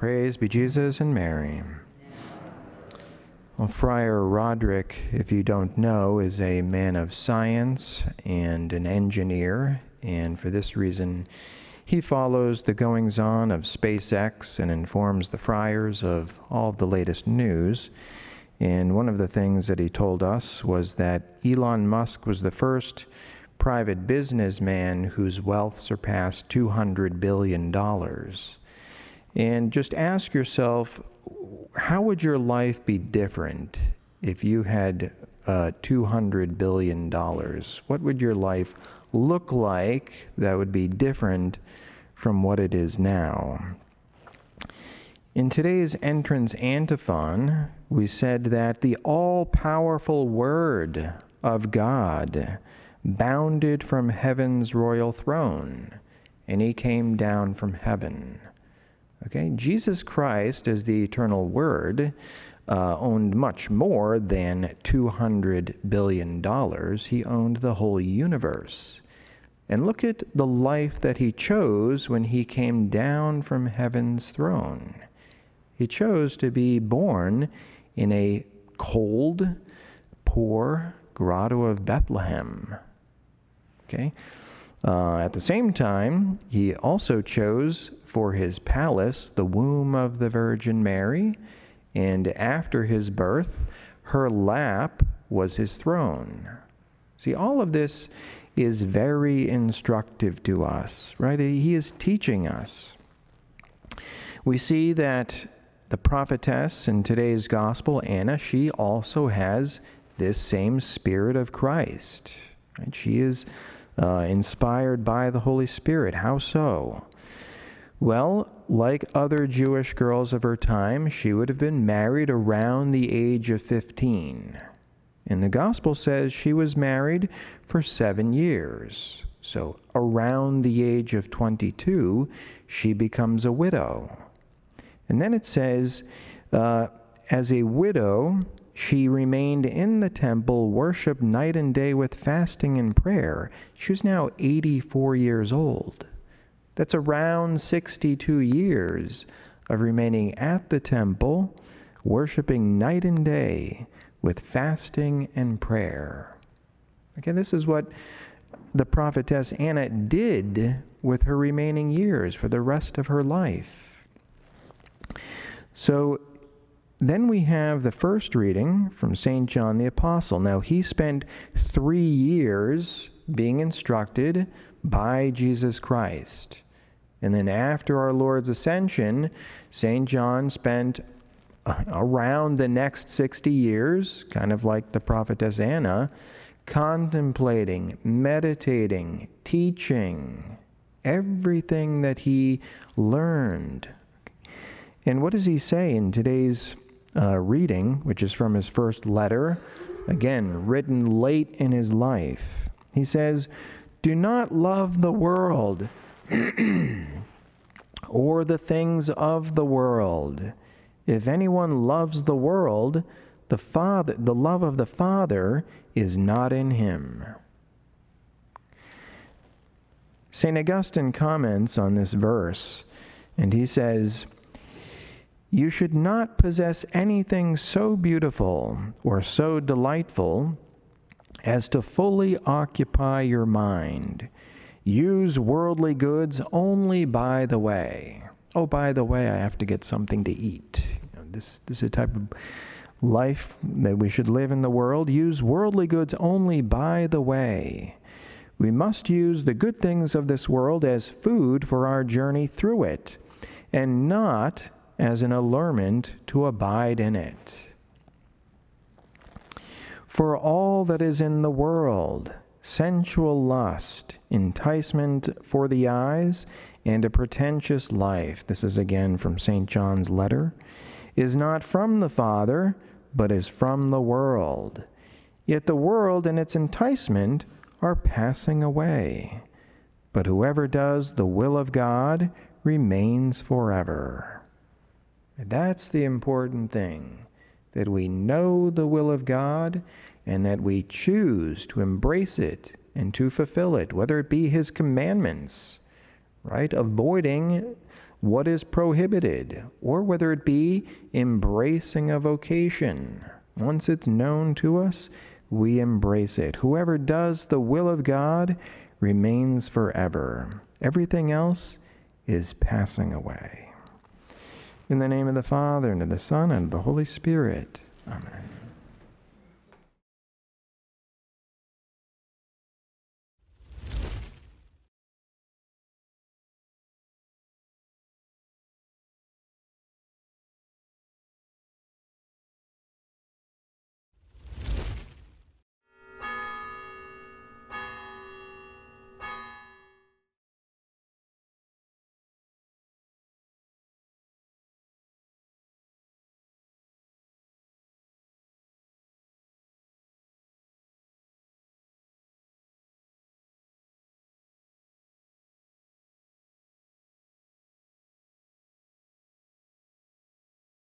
Praise be Jesus and Mary. Well, Friar Roderick, if you don't know, is a man of science and an engineer, and for this reason, he follows the goings-on of SpaceX and informs the friars of all of the latest news. And one of the things that he told us was that Elon Musk was the first private businessman whose wealth surpassed $200 billion. And just ask yourself, how would your life be different if you had $200 billion? What would your life look like that would be different from what it is now? In today's entrance antiphon, we said that the all-powerful Word of God bounded from heaven's royal throne, and he came down from heaven. Okay, Jesus Christ, as the eternal Word, owned much more than $200 billion. He owned the whole universe. And look at the life that he chose when he came down from heaven's throne. He chose to be born in a cold, poor grotto of Bethlehem. Okay? At the same time, he also chose for his palace the womb of the Virgin Mary, and after his birth, her lap was his throne. See, all of this is very instructive to us, right? He is teaching us. We see that the prophetess in today's gospel, Anna, she also has this same Spirit of Christ. Right? She is inspired by the Holy Spirit. How so? Well, like other Jewish girls of her time, she would have been married around the age of 15. And the Gospel says she was married for 7 years. So around the age of 22, she becomes a widow. And then it says, as a widow, she remained in the temple, worshiped night and day with fasting and prayer. She was now 84 years old. That's around 62 years of remaining at the temple, worshiping night and day with fasting and prayer. Okay, this is what the prophetess Anna did with her remaining years for the rest of her life. So then we have the first reading from St. John the Apostle. Now, he spent 3 years being instructed by Jesus Christ. And then after our Lord's ascension, St. John spent around the next 60 years, kind of like the prophetess Anna, contemplating, meditating, teaching, everything that he learned. And what does he say in today's reading, which is from his first letter, again, written late in his life? He says, "Do not love the world or the things of the world. If anyone loves the world, the love of the Father is not in him." St. Augustine comments on this verse, and he says, "You should not possess anything so beautiful or so delightful as to fully occupy your mind. Use worldly goods only by the way." Oh, by the way, I have to get something to eat. This is a type of life that we should live in the world. Use worldly goods only by the way. We must use the good things of this world as food for our journey through it, and not as an allurement to abide in it. For all that is in the world, sensual lust, enticement for the eyes, and a pretentious life, this is again from St. John's letter, is not from the Father, but is from the world. Yet the world and its enticement are passing away. But whoever does the will of God remains forever. And that's the important thing, that we know the will of God and that we choose to embrace it and to fulfill it, whether it be his commandments, right? Avoiding what is prohibited, or whether it be embracing a vocation. Once it's known to us, we embrace it. Whoever does the will of God remains forever. Everything else is passing away. In the name of the Father, and of the Son, and of the Holy Spirit. Amen.